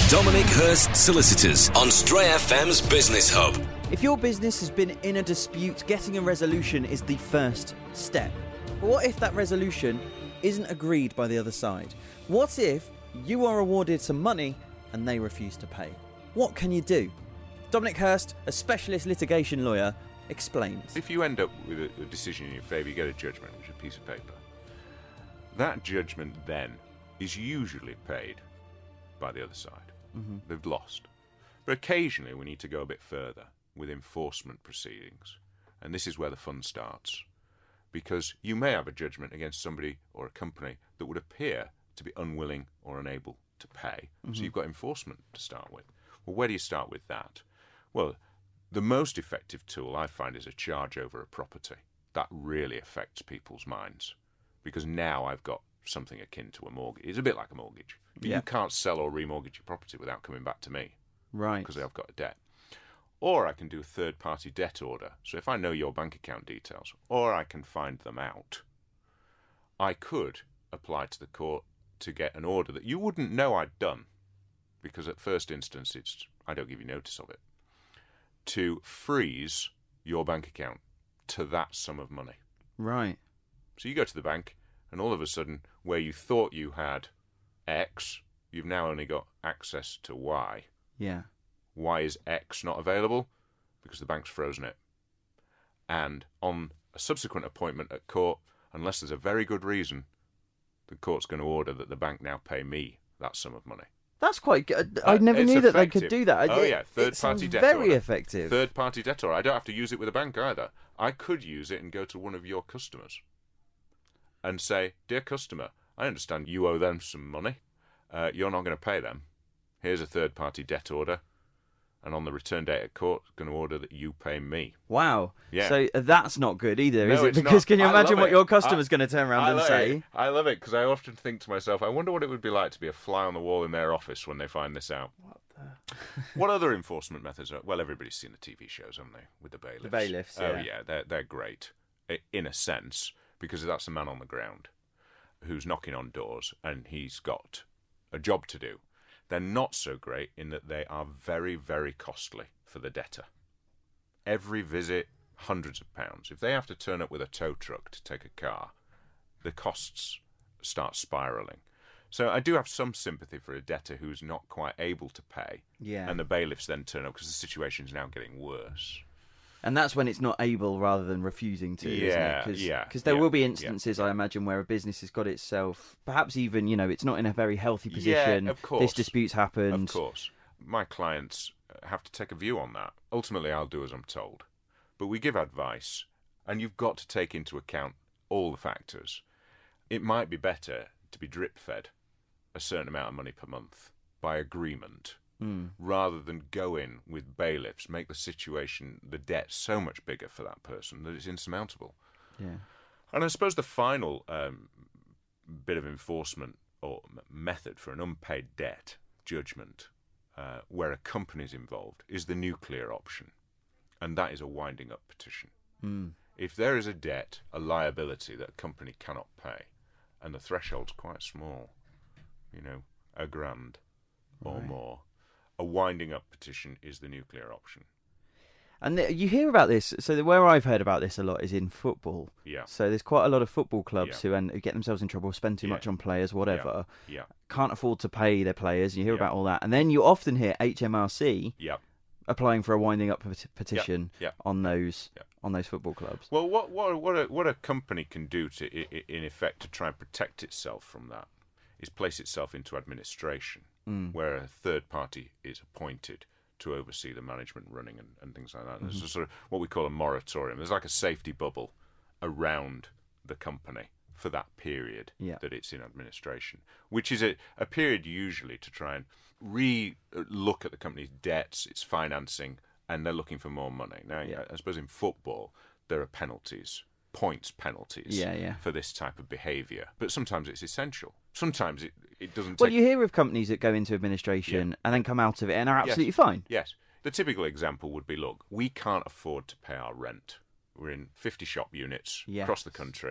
Dominic Hurst Solicitors on Stray FM's Business Hub. If your business has been in a dispute, getting a resolution is the first step. But what if that resolution isn't agreed by the other side? What if you are awarded some money and they refuse to pay? What can you do? Dominic Hurst, a specialist litigation lawyer, explains. If you end up with a decision in your favour, you get a judgment, which is a piece of paper. That judgment then is usually paid by the other side. Mm-hmm. They've lost. But occasionally we need to go a bit further with enforcement proceedings. And this is where the fun starts. Because you may have a judgment against somebody or a company that would appear to be unwilling or unable to pay. Mm-hmm. So you've got enforcement to start with. Well, where do you start with that? Well, the most effective tool I find is a charge over a property. That really affects people's minds. Because now I've got something akin to a mortgage. It's a bit like a mortgage. But you can't sell or remortgage your property without coming back to me. Right. Because I've got a debt. Or I can do a third-party debt order. So if I know your bank account details, or I can find them out, I could apply to the court to get an order that you wouldn't know I'd done, because at first instance I don't give you notice of it, to freeze your bank account to that sum of money. Right. So you go to the bank, and all of a sudden, where you thought you had X, you've now only got access to Y. Yeah. Why is X not available? Because the bank's frozen it. And on a subsequent appointment at court, unless there's a very good reason, the court's going to order that the bank now pay me that sum of money. That's quite good. I never knew that they could do that. Oh, yeah, third-party debt very order. effective. Third-party debt order. I don't have to use it with a bank either. I could use it and go to one of your customers and say, dear customer, I understand you owe them some money. You're not going to pay them. Here's a third-party debt order. And on the return date at court, it's going to order that you pay me. Wow. Yeah. So that's not good either, is No, it? it's Because not. can you I imagine love what it. your customer's going to turn around and say? I love it because I often think to myself, I wonder what it would be like to be a fly on the wall in their office when they find this out. What other enforcement methods are? Well, everybody's seen the TV shows, haven't they, with the bailiffs? The bailiffs, yeah. Oh, yeah, they're great, in a sense, because that's a man on the ground who's knocking on doors and he's got a job to do. They're not so great in that they are very, very costly for the debtor. Every visit, hundreds of pounds. If they have to turn up with a tow truck to take a car, the costs start spiralling. So I do have some sympathy for a debtor who's not quite able to pay, and the bailiffs then turn up because the situation's now getting worse. And that's when it's not able rather than refusing to, isn't it? Because there will be instances, I imagine, where a business has got itself, perhaps even, it's not in a very healthy position. Yeah, of course. This dispute's happened. Of course. My clients have to take a view on that. Ultimately, I'll do as I'm told. But we give advice, and you've got to take into account all the factors. It might be better to be drip-fed a certain amount of money per month by agreement, rather than go in with bailiffs, make the situation, the debt, so much bigger for that person that it's insurmountable. Yeah. And I suppose the final bit of enforcement or method for an unpaid debt judgment, where a company's involved, is the nuclear option. And that is a winding up petition. If there is a debt, a liability that a company cannot pay, and the threshold's quite small, £1,000 or more, a winding up petition is the nuclear option. And you hear about this, so where I've heard about this a lot is in football. Yeah. So there's quite a lot of football clubs who get themselves in trouble, spend too much on players, whatever. Yeah. Can't afford to pay their players. You hear about all that. And then you often hear HMRC applying for a winding up petition on those football clubs. Well, what a company can do to, in effect, to try and protect itself from that is place itself into administration, where a third party is appointed to oversee the management running and things like that. There's a sort of what we call a moratorium. There's like a safety bubble around the company for that period that it's in administration, which is a period usually to try and re-look at the company's debts, its financing, and they're looking for more money. Now, I suppose in football, there are points penalties for this type of behaviour, but sometimes it's essential. Sometimes it doesn't Well, you hear of companies that go into administration and then come out of it and are absolutely fine. Yes. The typical example would be, look, we can't afford to pay our rent. We're in 50 shop units across the country,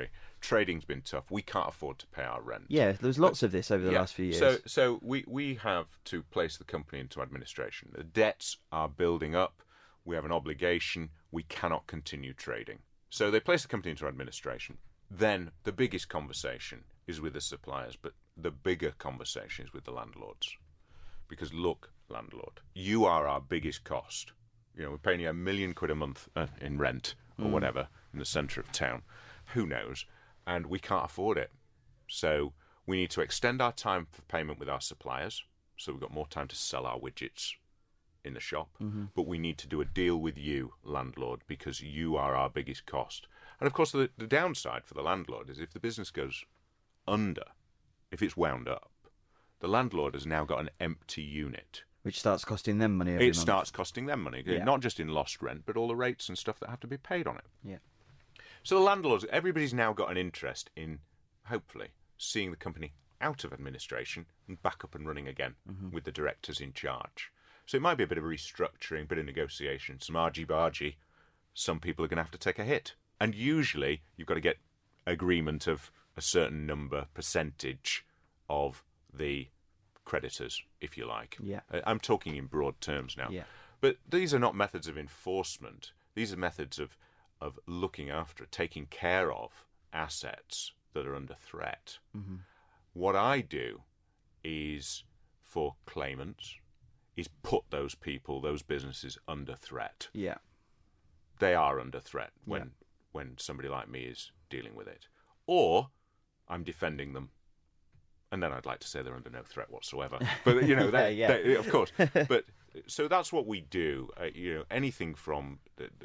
trading's been tough. We can't afford to pay our rent. Yeah, there's lots of this over the last few years. So we have to place the company into administration. The debts are building up. We have an obligation. We cannot continue trading. So they place the company into administration. Then the biggest conversation is with the suppliers, but the bigger conversation is with the landlords. Because look, landlord, you are our biggest cost. We're paying you £1 million a month in rent or whatever in the centre of town. Who knows? And we can't afford it. So we need to extend our time for payment with our suppliers, so we've got more time to sell our widgets in the shop. But we need to do a deal with you, landlord, because you are our biggest cost. And of course, the downside for the landlord is if the business goes under, if it's wound up, the landlord has now got an empty unit. Which starts costing them money every month. It starts costing them money, not just in lost rent, but all the rates and stuff that have to be paid on it. Yeah. So the landlords, everybody's now got an interest in, hopefully, seeing the company out of administration and back up and running again with the directors in charge. So it might be a bit of restructuring, a bit of negotiation, some argy-bargy. Some people are going to have to take a hit. And usually you've got to get agreement of a certain percentage of the creditors, if you like. Yeah. I'm talking in broad terms now. Yeah. But these are not methods of enforcement. These are methods of looking after, taking care of assets that are under threat. What I do is, for claimants, is put those people, those businesses under threat. Yeah. They are under threat when somebody like me is dealing with it. Or I'm defending them. And then I'd like to say they're under no threat whatsoever. But, they, of course. But so that's what we do. Anything from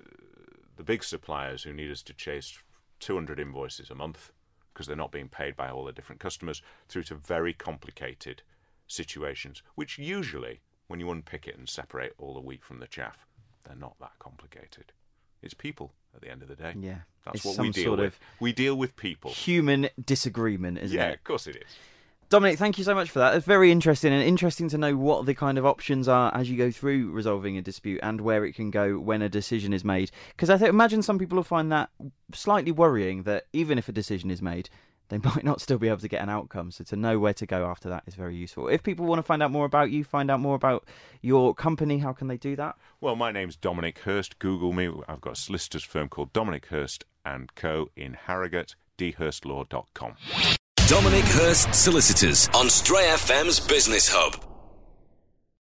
the big suppliers who need us to chase 200 invoices a month because they're not being paid by all the different customers, through to very complicated situations, which usually, when you unpick it and separate all the wheat from the chaff, they're not that complicated. It's people at the end of the day. Yeah. That's what we deal with. We deal with people. Human disagreement, isn't it? Yeah, of course it is. Dominic, thank you so much for that. It's very interesting, and interesting to know what the kind of options are as you go through resolving a dispute and where it can go when a decision is made. Because imagine some people will find that slightly worrying, that even if a decision is made, they might not still be able to get an outcome. So to know where to go after that is very useful. If people want to find out more about you, find out more about your company, how can they do that? Well, my name's Dominic Hurst. Google me. I've got a solicitor's firm called Dominic Hurst & Co. in Harrogate, dhurstlaw.com. Dominic Hurst Solicitors on Stray FM's Business Hub.